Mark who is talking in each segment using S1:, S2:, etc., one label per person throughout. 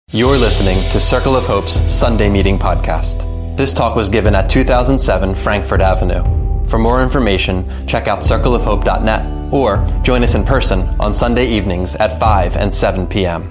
S1: You're listening to Circle of Hope's Sunday Meeting Podcast. This talk was given at 2007 Frankfurt Avenue. For more information, check out circleofhope.net or join us in person on Sunday evenings at 5 and 7 p.m.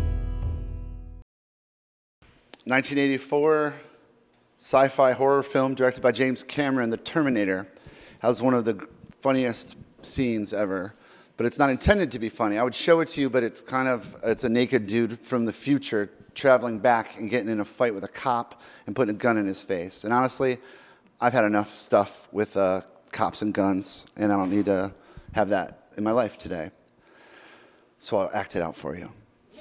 S2: 1984 sci-fi horror film directed by James Cameron, The Terminator, has one of the funniest scenes ever. But it's not intended to be funny. I would show it to you, but it's a naked dude from the future traveling back and getting in a fight with a cop and putting a gun in his face. And honestly, I've had enough stuff with cops and guns, and I don't need to have that in my life today. So I'll act it out for you.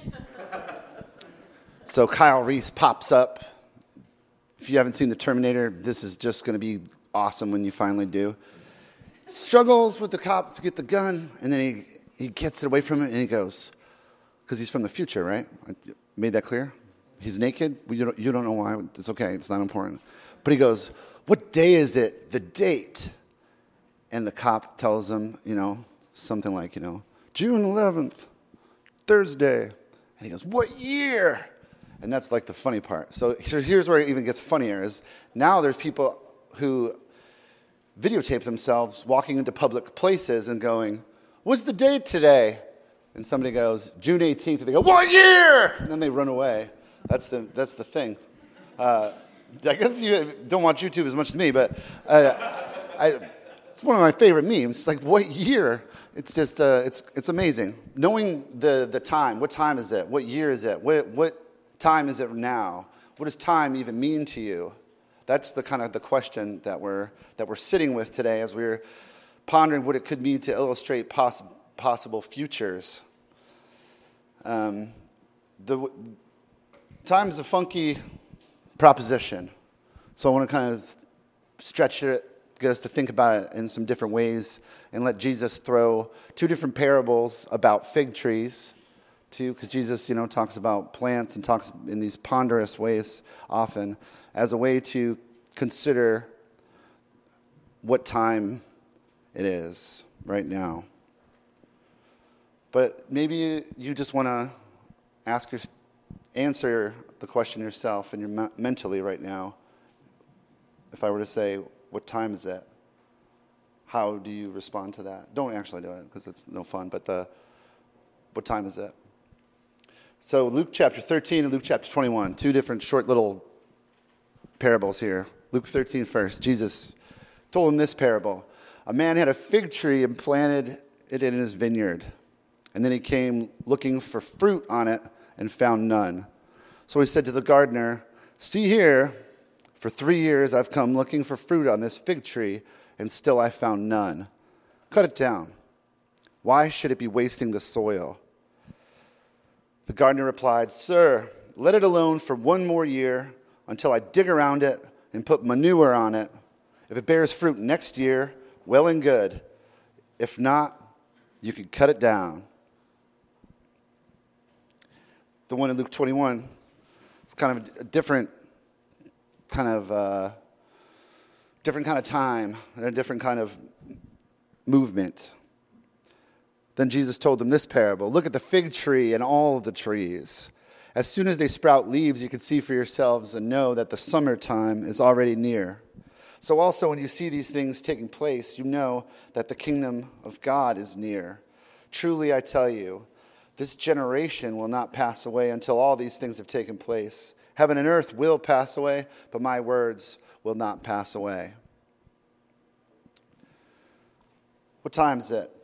S2: So Kyle Reese pops up. If you haven't seen The Terminator, this is just going to be awesome when you finally do. Struggles with the cop to get the gun, and then he gets it away from him, and he goes, because he's from the future, right? I made that clear? He's naked. You don't know why. It's okay. It's not important. But he goes, what day is it? The date. And the cop tells him, something like, June 11th, Thursday. And he goes, what year? And that's like the funny part. So here's where it even gets funnier, is now there's people who videotape themselves walking into public places and going, what's the date today? And somebody goes, June 18th, and they go, what year? And then they run away. That's the thing. I guess you don't watch YouTube as much as me, but it's one of my favorite memes. It's like, what year? It's just, it's amazing. Knowing the time, what time is it? What year is it? What time is it now? What does time even mean to you? That's the kind of the question that we're sitting with today as we're pondering what it could mean to illustrate possible futures. The time is a funky proposition, so I want to kind of stretch it, get us to think about it in some different ways, and let Jesus throw two different parables about fig trees, too, because Jesus, talks about plants and talks in these ponderous ways often, as a way to consider what time it is right now. But maybe you just want to answer the question yourself and you're mentally right now. If I were to say, what time is it? How do you respond to that? Don't actually do it because it's no fun, but what time is it? So Luke chapter 13 and Luke chapter 21, two different short little parables here. Luke 13 first. Jesus told him this parable. A man had a fig tree and planted it in his vineyard. And then he came looking for fruit on it and found none. So he said to the gardener, see here, for 3 years I've come looking for fruit on this fig tree, and still I found none. Cut it down. Why should it be wasting the soil? The gardener replied, sir, let it alone for 1 more year until I dig around it and put manure on it. If it bears fruit next year, well and good. If not, you can cut it down. The one in Luke 21 is kind of a different kind of time and a different kind of movement. Then Jesus told them this parable. Look at the fig tree and all the trees. As soon as they sprout leaves, you can see for yourselves and know that the summertime is already near. So also when you see these things taking place, you know that the kingdom of God is near. Truly I tell you, this generation will not pass away until all these things have taken place. Heaven and earth will pass away, but my words will not pass away. What time is it?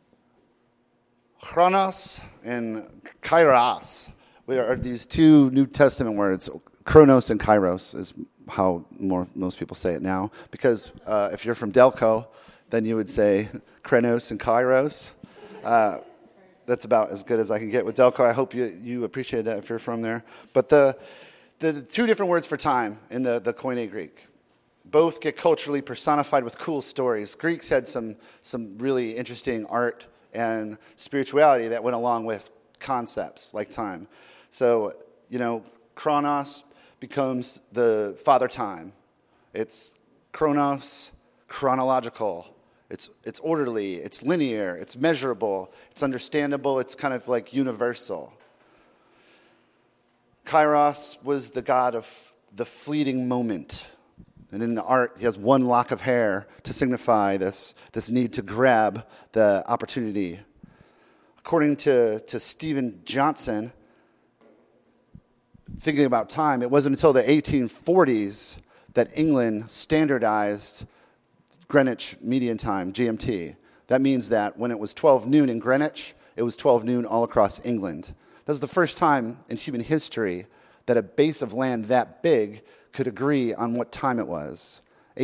S2: Chronos and kairos are these two New Testament words. Chronos and kairos is how most people say it now. Because if you're from Delco, then you would say Krenos and kairos. That's about as good as I can get with Delco. I hope you appreciate that if you're from there. But the two different words for time in the Koine Greek. Both get culturally personified with cool stories. Greeks had some really interesting art and spirituality that went along with concepts like time. So, Chronos becomes the father time. It's chronos, chronological. It's orderly, it's linear, it's measurable, it's understandable, it's kind of like universal. Kairos was the god of the fleeting moment. And in the art, he has one lock of hair to signify this need to grab the opportunity. According to Stephen Johnson, thinking about time, it wasn't until the 1840s that England standardized Greenwich Median Time, GMT. That means that when it was 12 noon in Greenwich, it was 12 noon all across England. That was the first time in human history that a base of land that big could agree on what time it was.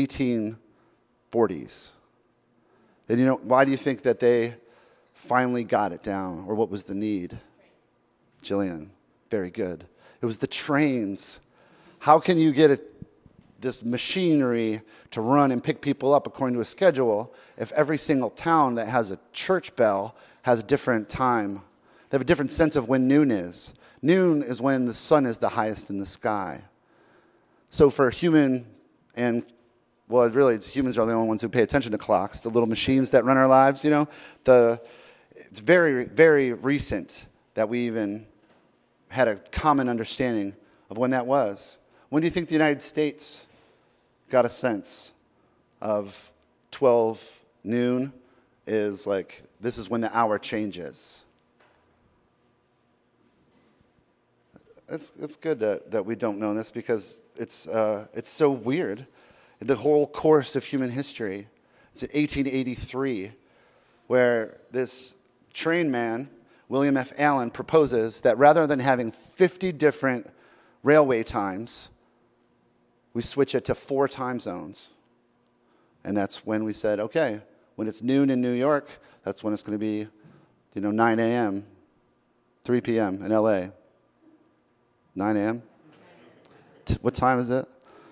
S2: 1840s. And why do you think that they finally got it down? Or what was the need? Jillian, very good. It was the trains. How can you get this machinery to run and pick people up according to a schedule if every single town that has a church bell has a different time? They have a different sense of when noon is. Noon is when the sun is the highest in the sky. So for human and, well, really, humans are the only ones who pay attention to clocks, the little machines that run our lives, it's very, very recent that we even had a common understanding of when that was. When do you think the United States got a sense of 12 noon is like, this is when the hour changes? It's good that we don't know this because it's so weird. The whole course of human history. It's 1883, where this train man, William F. Allen, proposes that rather than having 50 different railway times, we switch it to 4 time zones. And that's when we said, okay, when it's noon in New York, that's when it's going to be, 9 a.m., 3 p.m. in L.A. 9 a.m.? What time is it?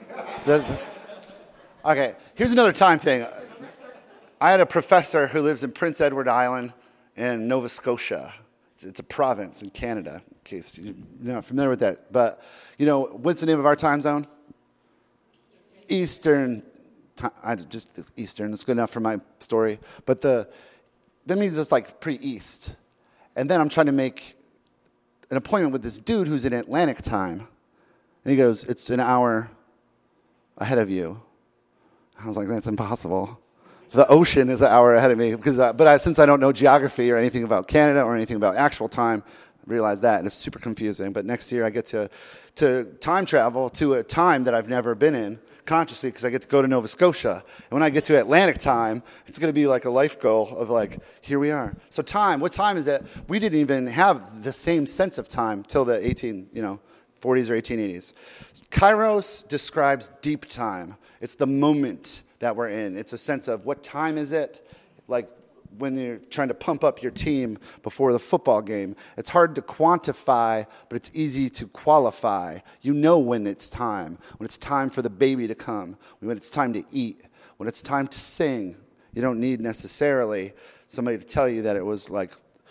S2: Okay, here's another time thing. I had a professor who lives in Prince Edward Island in Nova Scotia. It's a province in Canada, in case you're not familiar with that. But, what's the name of our time zone? Eastern. Just Eastern. It's good enough for my story. But that means it's like pretty east. And then I'm trying to make an appointment with this dude who's in Atlantic time. And he goes, it's an hour ahead of you. I was like, that's impossible. The ocean is an hour ahead of me. Since I don't know geography or anything about Canada or anything about actual time, I realized that, and it's super confusing. But next year I get to time travel to a time that I've never been in consciously because I get to go to Nova Scotia. And when I get to Atlantic time, it's going to be like a life goal of like, here we are. So time, what time is it? We didn't even have the same sense of time till the 40s or 1880s. Kairos describes deep time. It's the moment that we're in. It's a sense of what time is it? Like when you're trying to pump up your team before the football game. It's hard to quantify, but it's easy to qualify. You know when it's time for the baby to come, when it's time to eat, when it's time to sing. You don't need necessarily somebody to tell you that it was like,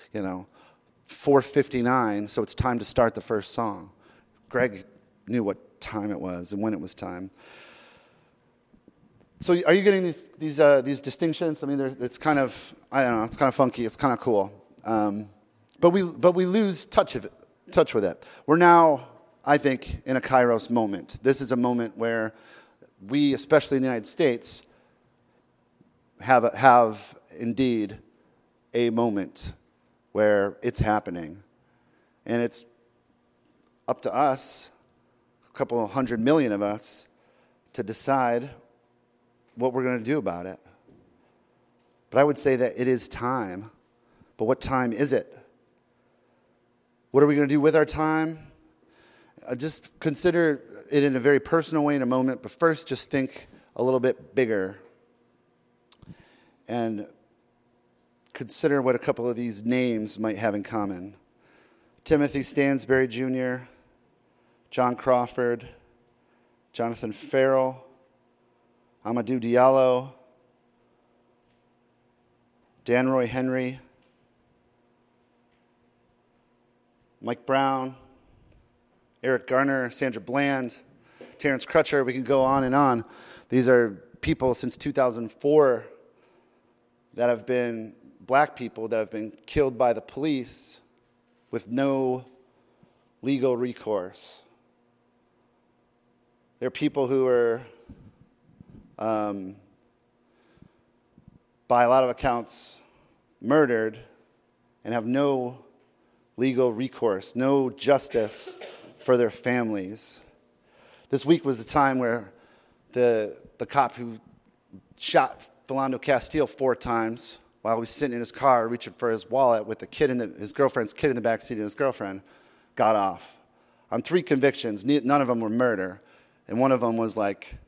S2: 4:59, so it's time to start the first song. Greg knew what time it was and when it was time. So are you getting these distinctions? I mean, it's kind of, I don't know, it's kind of funky, it's kind of cool. But we lose touch with it. We're now, I think, in a Kairos moment. This is a moment where we, especially in the United States, have indeed a moment where it's happening. And it's up to us, a couple 100 million of us, to decide what we're going to do about it. But I would say that it is time. But what time is it? What are we going to do with our time? Just consider it in a very personal way in a moment, but first just think a little bit bigger. And consider what a couple of these names might have in common. Timothy Stansbury Jr., John Crawford, Jonathan Farrell, Amadou Diallo, Dan Roy Henry, Mike Brown, Eric Garner, Sandra Bland, Terrence Crutcher. We can go on and on. These are people since 2004 that have been black people that have been killed by the police with no legal recourse. There are people who are, by a lot of accounts, murdered and have no legal recourse, no justice for their families. This week was the time where the cop who shot Philando Castile 4 times while he was sitting in his car reaching for his wallet with his girlfriend's kid in the backseat and his girlfriend got off. On 3 convictions, none of them were murder, and one of them was like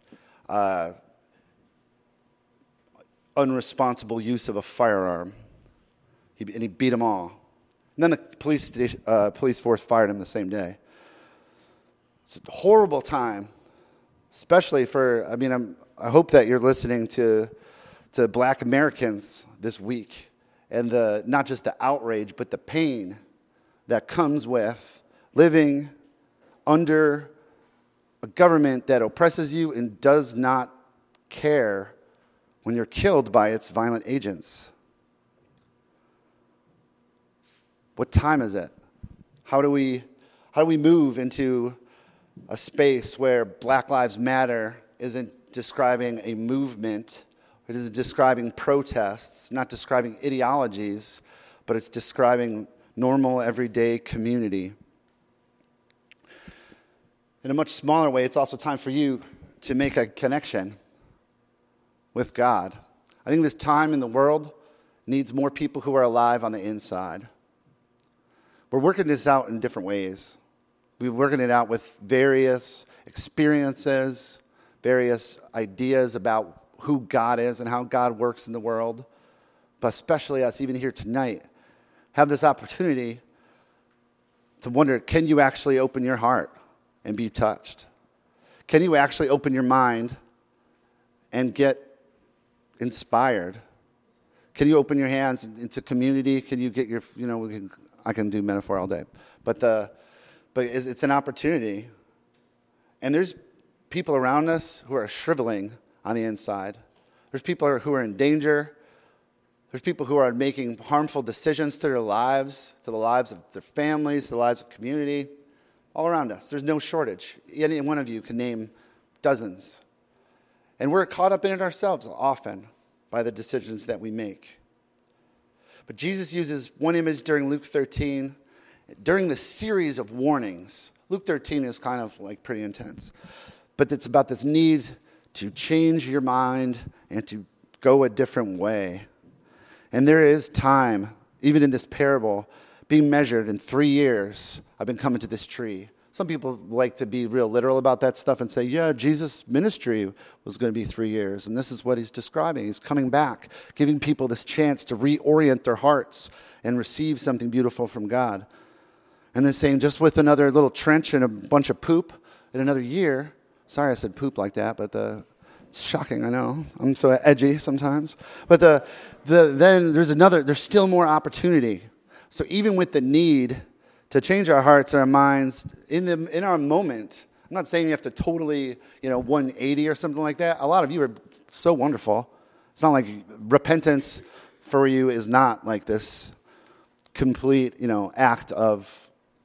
S2: unresponsible use of a firearm. And he beat them all. And then the police force fired him the same day. It's a horrible time, especially I hope that you're listening to Black Americans this week, and not just the outrage, but the pain that comes with living under a government that oppresses you and does not care when you're killed by its violent agents. What time is it? How do we move into a space where Black Lives Matter isn't describing a movement, it isn't describing protests, not describing ideologies, but it's describing normal, everyday community? In a much smaller way, it's also time for you to make a connection with God. I think this time in the world needs more people who are alive on the inside. We're working this out in different ways. We're working it out with various experiences, various ideas about who God is and how God works in the world. But especially us, even here tonight, have this opportunity to wonder, can you actually open your heart and be touched? Can you actually open your mind and get inspired? Can you open your hands into community? Can you get your, I can do metaphor all day. But it's an opportunity. And there's people around us who are shriveling on the inside. There's people who are in danger. There's people who are making harmful decisions to their lives, to the lives of their families, to the lives of community, all around us. There's no shortage. Any one of you can name dozens. And we're caught up in it ourselves often by the decisions that we make. But Jesus uses one image during Luke 13, during the series of warnings. Luke 13 is kind of like pretty intense. But it's about this need to change your mind and to go a different way. And there is time, even in this parable, being measured in 3 years. I've been coming to this tree. Some people like to be real literal about that stuff and say, yeah, Jesus' ministry was going to be 3 years. And this is what he's describing. He's coming back, giving people this chance to reorient their hearts and receive something beautiful from God. And then saying, just with another little trench and a bunch of poop in another year. Sorry I said poop like that, but it's shocking, I know. I'm so edgy sometimes. But then there's still more opportunity. So even with the need to change our hearts and our minds in our moment, I'm not saying you have to totally, 180 or something like that. A lot of you are so wonderful. It's not like repentance for you is not like this complete, act of,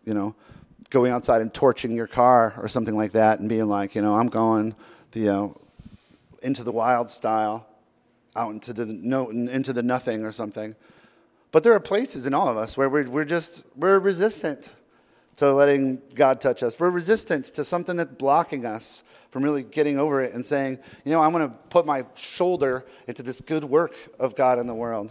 S2: going outside and torching your car or something like that and being like, I'm going, into the wild style, out into the nothing or something. But there are places in all of us where we're resistant to letting God touch us. We're resistant to something that's blocking us from really getting over it and saying, I'm going to put my shoulder into this good work of God in the world.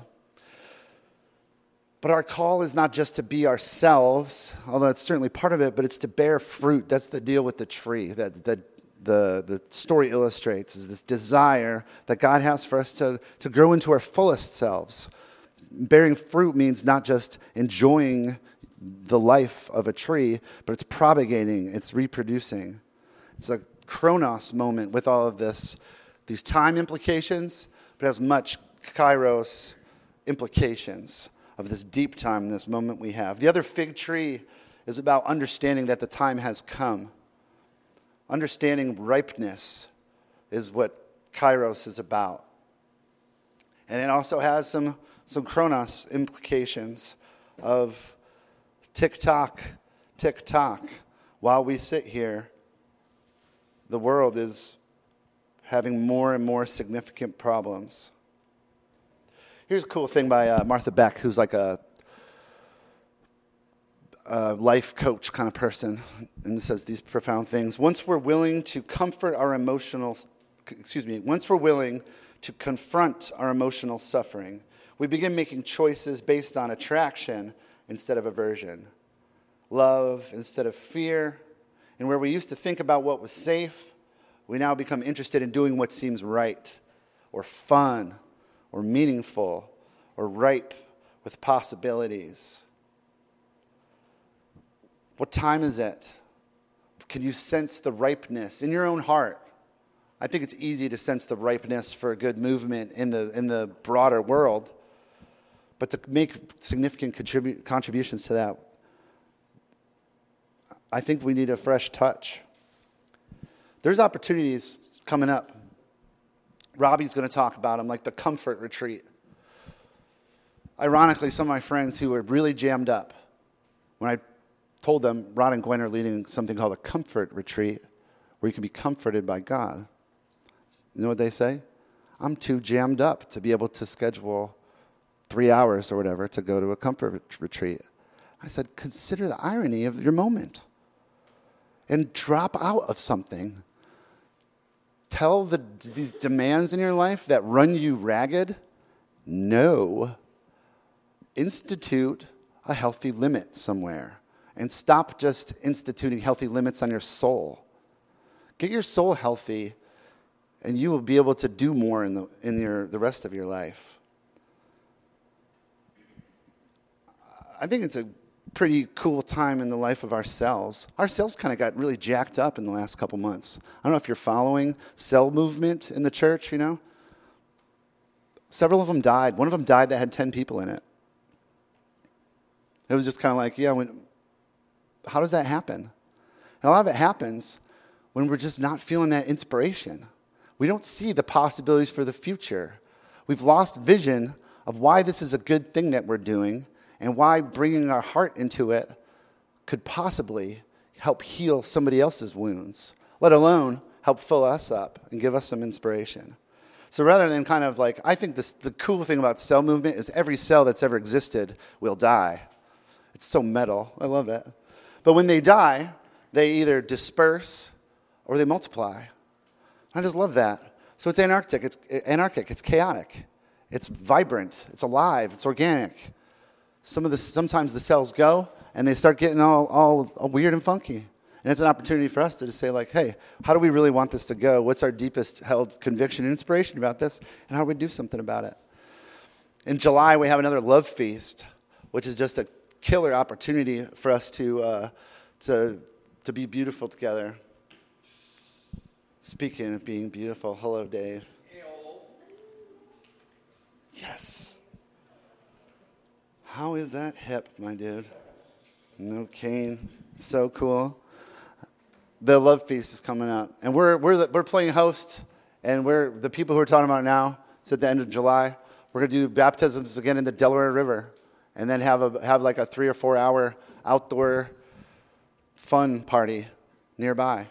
S2: But our call is not just to be ourselves, although it's certainly part of it, but it's to bear fruit. That's the deal with the tree that the story illustrates, is this desire that God has for us to grow into our fullest selves. Bearing fruit means not just enjoying the life of a tree, but it's propagating, it's reproducing. It's a chronos moment with all of these time implications, but has much kairos implications of this deep time, this moment we have. The other fig tree is about understanding that the time has come. Understanding ripeness is what kairos is about. And it also has some chronos implications of tick-tock, tick-tock. While we sit here, the world is having more and more significant problems. Here's a cool thing by Martha Beck, who's like a life coach kind of person, and it says these profound things. Once we're willing to confront our emotional suffering, we begin making choices based on attraction instead of aversion, love instead of fear, and where we used to think about what was safe, we now become interested in doing what seems right, or fun, or meaningful, or ripe with possibilities. What time is it? Can you sense the ripeness in your own heart? I think it's easy to sense the ripeness for a good movement in the broader world, but to make significant contributions to that, I think we need a fresh touch. There's opportunities coming up. Robbie's going to talk about them, like the Comfort Retreat. Ironically, some of my friends who were really jammed up, when I told them Rod and Gwen are leading something called a Comfort Retreat, where you can be comforted by God, you know what they say? I'm too jammed up to be able to schedule 3 hours or whatever to go to a Comfort Retreat. I said, consider the irony of your moment and drop out of something. Tell these demands in your life that run you ragged, no. Institute a healthy limit somewhere and stop just instituting healthy limits on your soul. Get your soul healthy, and you will be able to do more in the rest of your life. I think it's a pretty cool time in the life of our cells. Our cells kind of got really jacked up in the last couple months. I don't know if you're following cell movement in the church, you know. Several of them died. One of them died that had 10 people in it. It was just kind of like, how does that happen? And a lot of it happens when we're just not feeling that inspiration. We don't see the possibilities for the future. We've lost vision of why this is a good thing that we're doing and why bringing our heart into it could possibly help heal somebody else's wounds, let alone help fill us up and give us some inspiration. So rather than kind of like, I think the cool thing about cell movement is every cell that's ever existed will die. It's so metal. I love it. But when they die, they either disperse or they multiply. I just love that. So it's anarchic. It's chaotic. It's vibrant. It's alive. It's organic. Sometimes the cells go and they start getting all weird and funky. And it's an opportunity for us to just say, like, hey, how do we really want this to go? What's our deepest held conviction and inspiration about this? And how do we do something about it? In July, we have another Love Feast, which is just a killer opportunity for us to be beautiful together. Speaking of being beautiful, hello, Dave. Yes. How is that hip, my dude? No cane. So cool. The Love Feast is coming up, and we're playing host, and we're the people who are talking about now. It's at the end of July. We're gonna do baptisms again in the Delaware River, and then have like a 3 or 4 hour outdoor fun party nearby.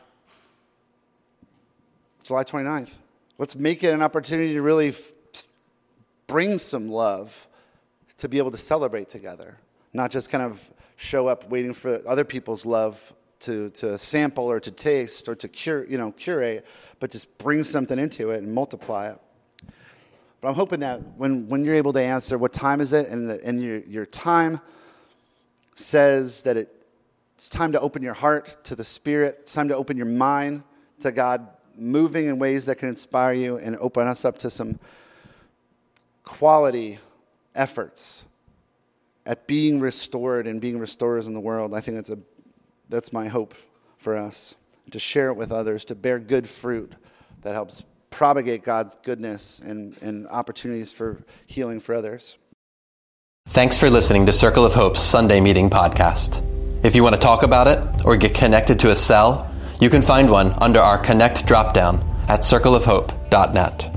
S2: July 29th. Let's make it an opportunity to really bring some love, to be able to celebrate together, not just kind of show up waiting for other people's love to sample or to taste or to curate, but just bring something into it and multiply it. But I'm hoping that when you're able to answer what time is it, and your time says that it's time to open your heart to the Spirit, it's time to open your mind to God moving in ways that can inspire you and open us up to some quality efforts at being restored and being restorers in the world. I think that's my hope for us, to share it with others, to bear good fruit that helps propagate God's goodness and opportunities for healing for others.
S1: Thanks for listening to Circle of Hope's Sunday Meeting Podcast. If you want to talk about it or get connected to a cell, you can find one under our Connect dropdown at circleofhope.net.